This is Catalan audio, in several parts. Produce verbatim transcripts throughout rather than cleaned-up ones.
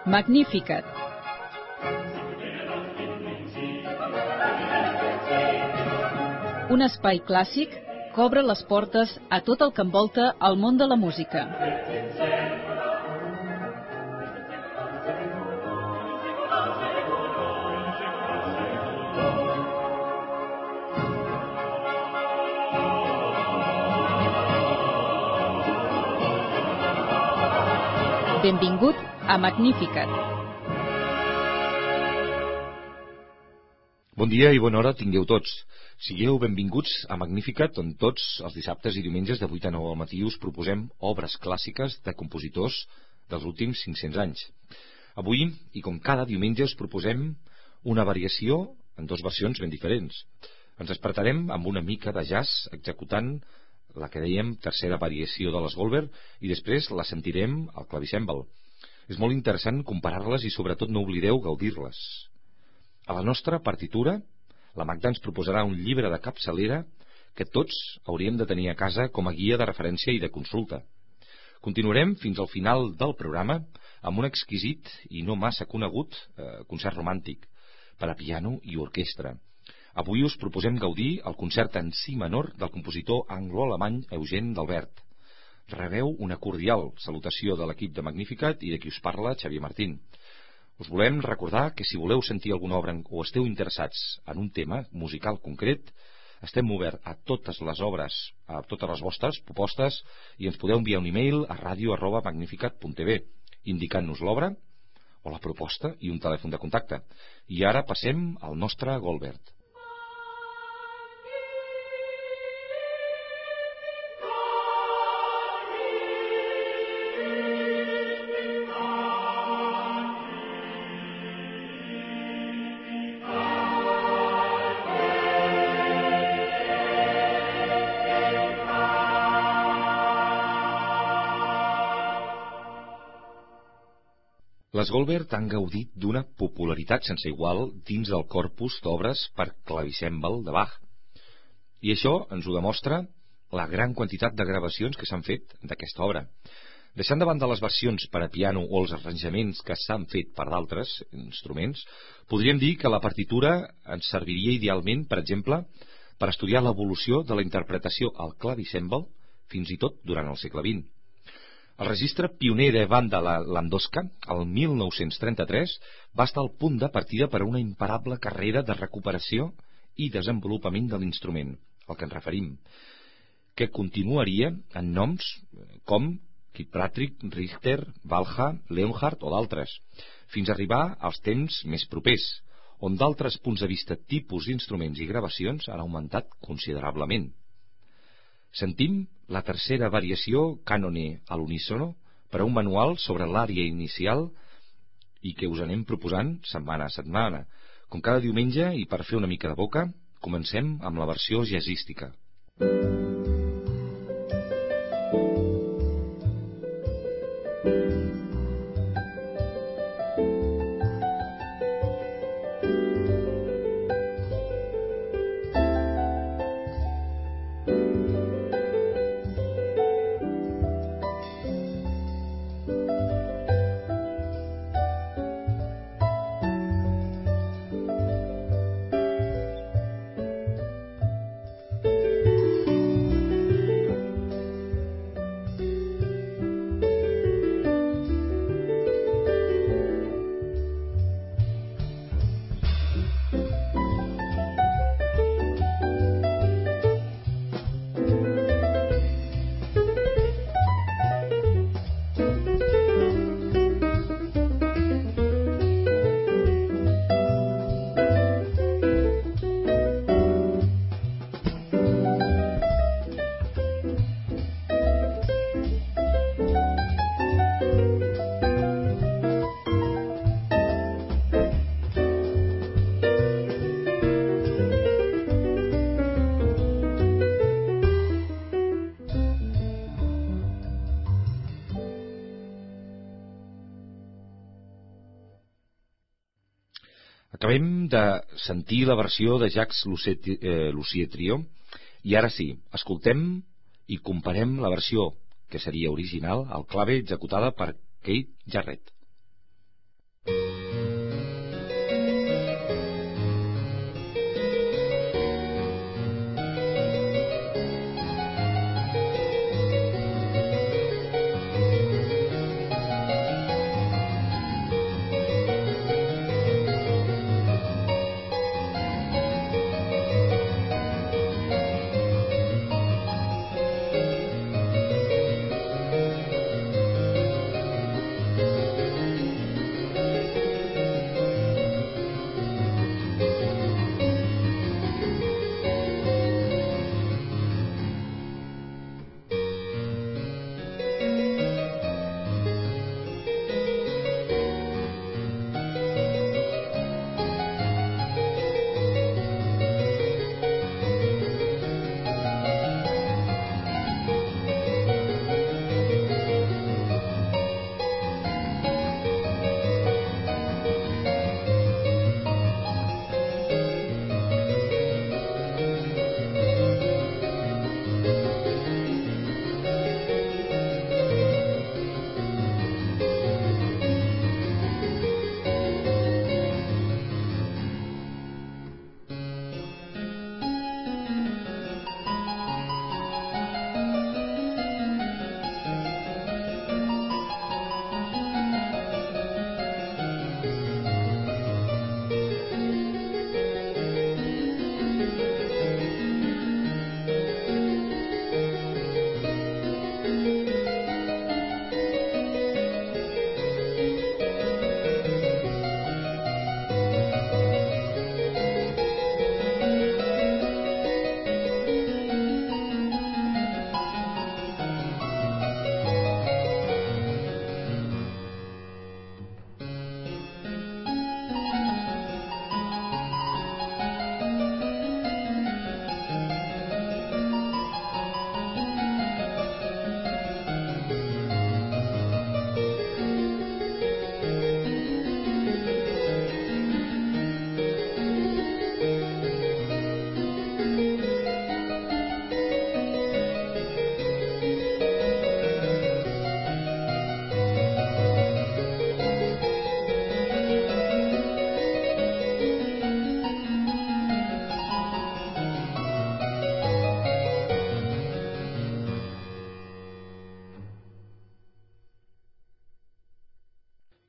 Magnificat. Un espai clàssic que obre les portes a tot el que envolta el món de la música. Benvingut a Magnificat. Bon dia i bona hora tingueu tots. Sigueu benvinguts a Magnificat, on tots els dissabtes i diumenges de vuit a nou al matí us proposem obres clàssiques de compositors dels últims cinc-cents anys. Avui, i com cada diumenge, us proposem una variació en dues versions ben diferents. Ens despertarem amb una mica de jazz executant la que dèiem tercera variació de les Goldberg i després la sentirem al clavicèmbal. És molt interessant comparar-les i sobretot no oblideu gaudir-les. A la nostra partitura, la Magda ens proposarà un llibre de capçalera que tots hauríem de tenir a casa com a guia de referència i de consulta. Continuarem fins al final del programa amb un exquisit i no massa conegut eh, concert romàntic per a piano i orquestra. Avui us proposem gaudir el concert en si menor del compositor anglo-alemany Eugen d'Albert. Rebeu una cordial salutació de l'equip de Magnificat i de qui us parla, Xavier Martín. Us volem recordar que si voleu sentir alguna obra o esteu interessats en un tema musical concret, estem oberts a totes les obres, a totes les vostres propostes, i ens podeu enviar un e-mail a radio arroba magnificat punt tv indicant-nos l'obra o la proposta i un telèfon de contacte. I ara passem al nostre Goldberg. Les Goldberg han gaudit d'una popularitat sense igual dins del corpus d'obres per clavicèmbal de Bach. I això ens ho demostra la gran quantitat de gravacions que s'han fet d'aquesta obra. Deixant de banda les versions per a piano o els arranjaments que s'han fet per d'altres instruments, podríem dir que la partitura ens serviria idealment, per exemple, per estudiar l'evolució de la interpretació al clavicèmbal fins i tot durant el segle vint. El registre pioner de Wanda Landowska, el mil nou-cents trenta-tres, va estar al punt de partida per a una imparable carrera de recuperació i desenvolupament de l'instrument, al que ens referim, que continuaria en noms com Kirkpatrick, Richter, Walha, Leonhardt o d'altres, fins a arribar als temps més propers, on d'altres punts de vista, tipus d'instruments i gravacions han augmentat considerablement. Sentim la tercera variació cànone a l'unísono per a un manual sobre l'ària inicial i que us anem proposant setmana a setmana. Com cada diumenge, i per fer una mica de boca, comencem amb la versió jazzística. Acabem de sentir la versió de Jacques Lussier Trio i ara sí, escoltem i comparem la versió que seria original al clave executada per Keith Jarrett.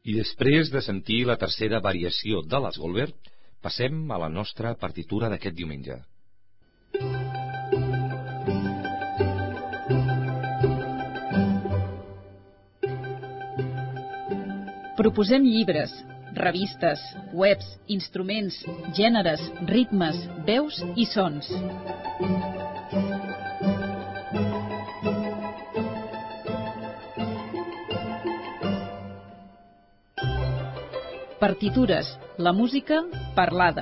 I després de sentir la tercera variació de les Goldberg, passem a la nostra partitura d'aquest diumenge. Proposem llibres, revistes, webs, instruments, gèneres, ritmes, veus i sons. Partitures, la música parlada.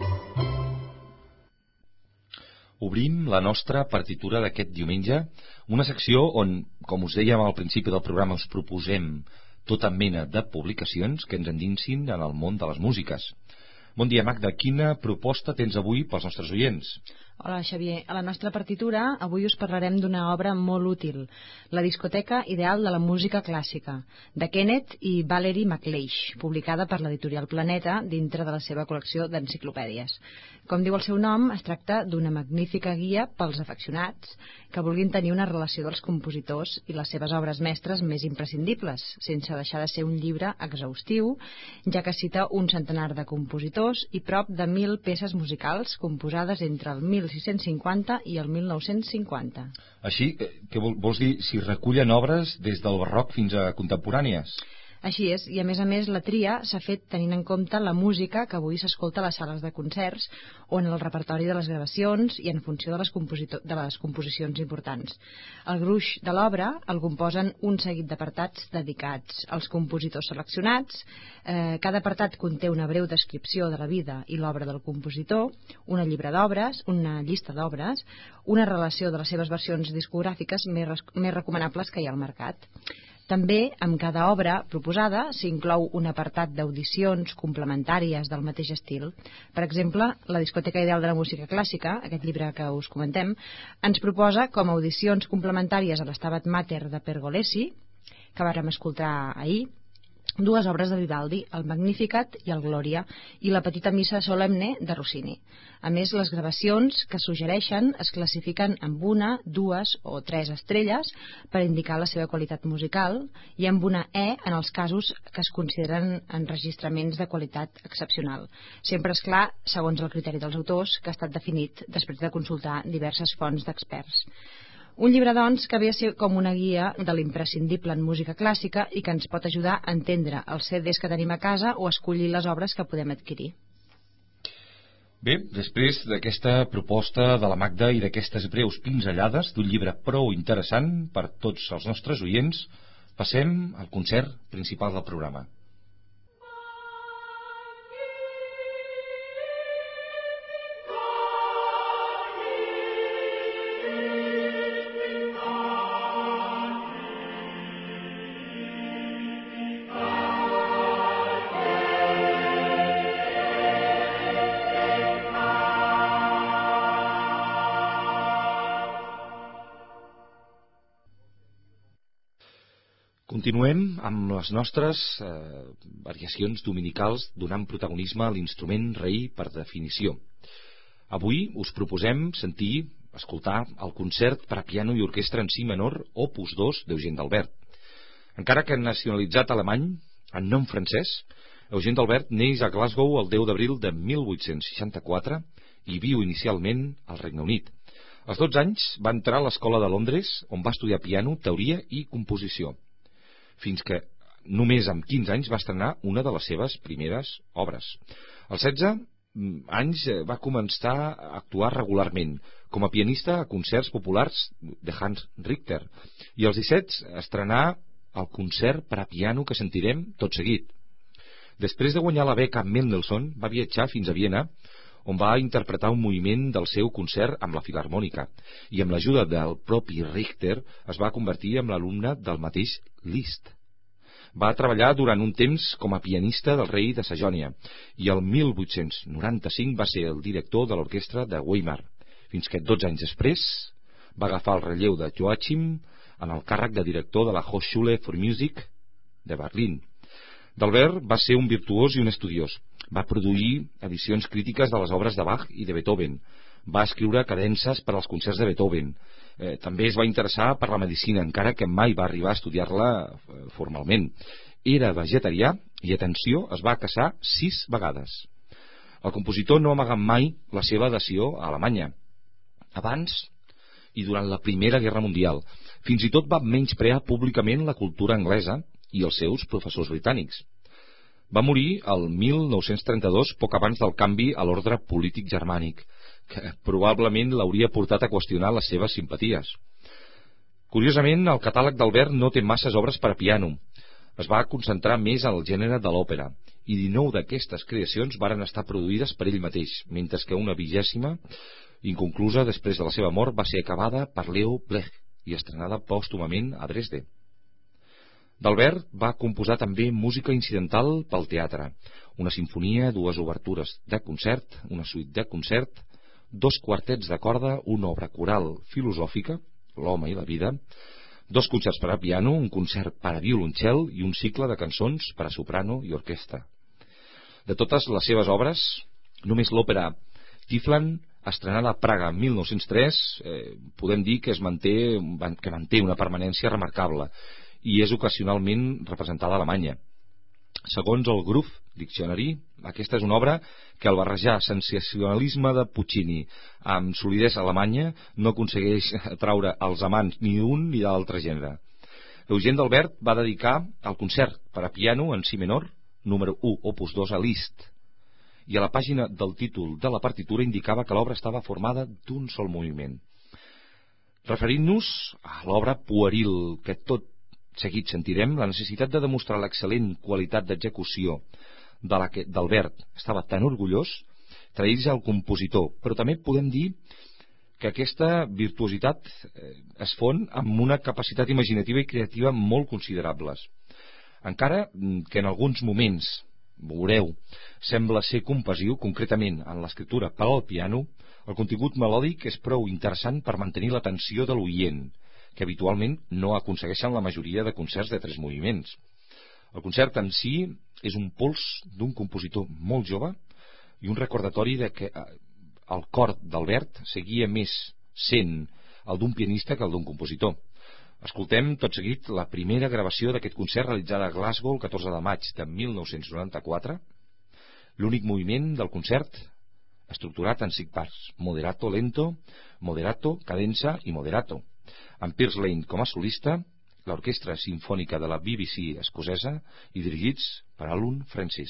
Obrim la nostra partitura d'aquest diumenge, una secció on, com us dèiem al principi del programa, us proposem tota mena de publicacions que ens endinsin en el món de les músiques. Bon dia, Magda. Quina proposta tens avui pels nostres oients? Hola, Xavier. A la nostra partitura avui us parlarem d'una obra molt útil, La discoteca ideal de la música clàssica, de Kenneth i Valerie McLeish, publicada per l'editorial Planeta dintre de la seva col·lecció d'enciclopèdies. Com diu el seu nom, es tracta d'una magnífica guia pels afeccionats que vulguin tenir una relació dels compositors i les seves obres mestres més imprescindibles, sense deixar de ser un llibre exhaustiu, ja que cita un centenar de compositors i prop de mil peces musicals composades entre el mil sis-cents cinquanta i el mil nou-cents cinquanta. Així, què vols dir, si recullen obres des del barroc fins a contemporànies? Així és, i a més a més la tria s'ha fet tenint en compte la música que avui s'escolta a les sales de concerts o en el repertori de les gravacions i en funció de les, de les composicions importants. El gruix de l'obra el composen un seguit d'apartats dedicats als compositors seleccionats. Eh, cada apartat conté una breu descripció de la vida i l'obra del compositor, una llibre d'obres, una llista d'obres, una relació de les seves versions discogràfiques més, més recomanables que hi ha al mercat. També, amb cada obra proposada, s'inclou un apartat d'audicions complementàries del mateix estil. Per exemple, La discoteca ideal de la música clàssica, aquest llibre que us comentem, ens proposa com a audicions complementàries a l'Stabat Mater de Pergolesi, que vàrem escoltar ahir, dues obres de Vivaldi, el Magnificat i el Glòria, i la Petita Missa Solemne de Rossini. A més, les gravacions que suggereixen es classifiquen amb una, dues o tres estrelles per indicar la seva qualitat musical i amb una E en els casos que es consideren enregistraments de qualitat excepcional. Sempre és clar, segons el criteri dels autors, que ha estat definit després de consultar diverses fonts d'experts. Un llibre, doncs, que ve a ser com una guia de l'imprescindible en música clàssica i que ens pot ajudar a entendre els C Ds que tenim a casa o escollir les obres que podem adquirir. Bé, després d'aquesta proposta de la Magda i d'aquestes breus pinzellades d'un llibre prou interessant per tots els nostres oients, passem al concert principal del programa. Continuem amb les nostres eh, variacions dominicals donant protagonisme a l'instrument rei per definició. Avui us proposem sentir, escoltar el concert per a piano i orquestra en si menor opus dos d'Eugène d'Albert. Encara que nacionalitzat alemany, en nom francès, Eugène d'Albert neix a Glasgow el deu d'abril de mil vuit-cents seixanta-quatre i viu inicialment al Regne Unit. Als dotze anys va entrar a l'Escola de Londres, on va estudiar piano, teoria i composició, fins que només amb quinze anys va estrenar una de les seves primeres obres. Als setze anys va començar a actuar regularment com a pianista a concerts populars de Hans Richter i als disset estrenà el concert per a piano que sentirem tot seguit. Després de guanyar la beca Mendelssohn, va viatjar fins a Viena, on va interpretar un moviment del seu concert amb la Filarmònica i amb l'ajuda del propi Richter es va convertir en l'alumne del mateix Liszt. Va treballar durant un temps com a pianista del rei de Sajònia i el mil vuit-cents noranta-cinc va ser el director de l'orquestra de Weimar, fins que dotze anys després va agafar el relleu de Joachim en el càrrec de director de la Hochschule für Musik de Berlín. D'Albert va ser un virtuós i un estudiós. Va produir edicions crítiques de les obres de Bach i de Beethoven. Va escriure cadences per als concerts de Beethoven. Eh, també es va interessar per la medicina, encara que mai va arribar a estudiar-la eh, formalment. Era vegetarià i, atenció, es va casar sis vegades. El compositor no amaga mai la seva adhesió a Alemanya. Abans i durant la Primera Guerra Mundial, fins i tot va menysprear públicament la cultura anglesa i els seus professors britànics. Va morir el mil nou-cents trenta-dos, poc abans del canvi a l'ordre polític germànic, que probablement l'hauria portat a qüestionar les seves simpaties. Curiosament, el catàleg d'Albert no té masses obres per a piano. Es va concentrar més en el gènere de l'òpera, i dinou d'aquestes creacions varen estar produïdes per ell mateix, mentre que una vigèsima, inconclusa després de la seva mort, va ser acabada per Leo Blech i estrenada pòstumament a Dresde. D'Albert va composar també música incidental pel teatre, una simfonia, dues obertures de concert, una suite de concert, dos quartets de corda, una obra coral filosòfica, L'home i la vida, dos concerts per a piano, un concert per a violoncel i un cicle de cançons per a soprano i orquestra. De totes les seves obres, només l'òpera Tiflan, estrenada a Praga en mil nou-cents tres, eh, podem dir que, es manté, que manté una permanència remarcable i és ocasionalment representada a Alemanya. Segons el Groove Dictionary, aquesta és una obra que al barrejar sensacionalisme de Puccini amb solidesa alemanya no aconsegueix atraure els amants ni d'un ni de l'altre gènere. Eugène d'Albert va dedicar el concert per a piano en si menor, número u, opus dos, a Liszt, i a la pàgina del títol de la partitura indicava que l'obra estava formada d'un sol moviment. Referint-nos a l'obra pueril que tot seguit sentirem, la necessitat de demostrar l'excel·lent qualitat d'execució de la que d'Albert estava tan orgullós traeix al compositor, però també podem dir que aquesta virtuositat es fon amb una capacitat imaginativa i creativa molt considerables. Encara que en alguns moments, veureu, sembla ser compassiu, concretament en l'escriptura per al piano, el contingut melòdic és prou interessant per mantenir l'atenció de l'oient, que habitualment no aconsegueixen la majoria de concerts de tres moviments. El concert en si és un pols d'un compositor molt jove i un recordatori de que el cor d'Albert seguia més sent el d'un pianista que el d'un compositor. Escoltem tot seguit la primera gravació d'aquest concert realitzada a Glasgow el catorze de maig de mil nou-cents noranta-quatre. L'únic moviment del concert estructurat en cinc parts: moderato lento, moderato, cadenza i moderato, amb Piers Lane com a solista, l'Orquestra Simfònica de la B B C escocesa i dirigits per Alun Francis.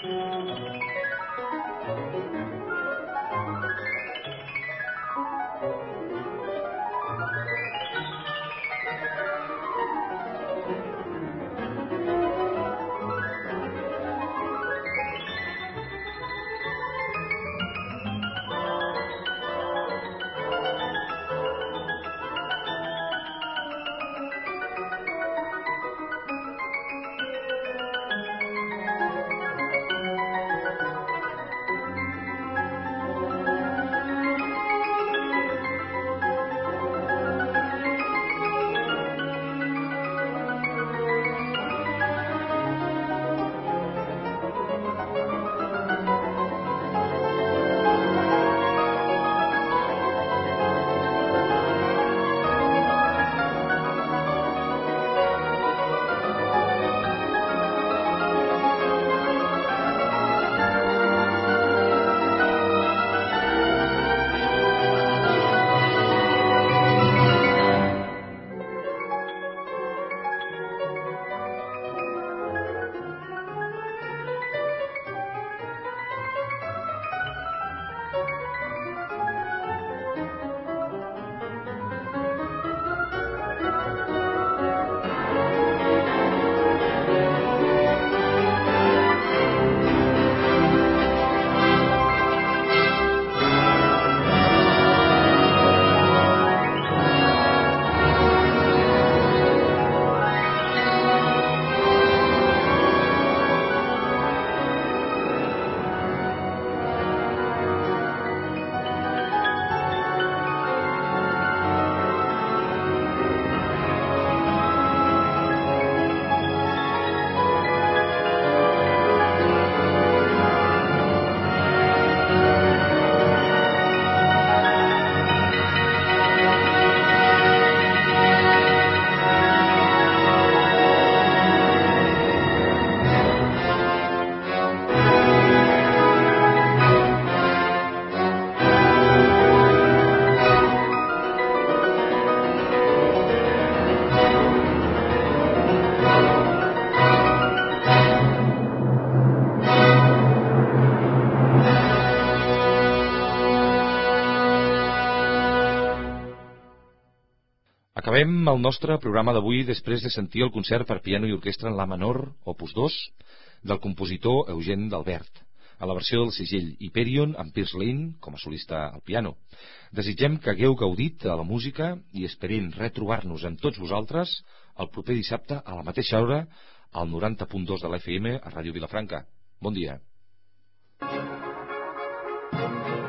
Acabem el nostre programa d'avui després de sentir el concert per piano i orquestra en la menor, opus dos, del compositor Eugene d'Albert, a la versió del segell Hyperion amb Pierce Lane com a solista al piano. Desitgem que hagueu gaudit de la música i esperem retrobar-nos amb tots vosaltres el proper dissabte a la mateixa hora al noranta punt dos de la F M a Ràdio Vilafranca. Bon dia.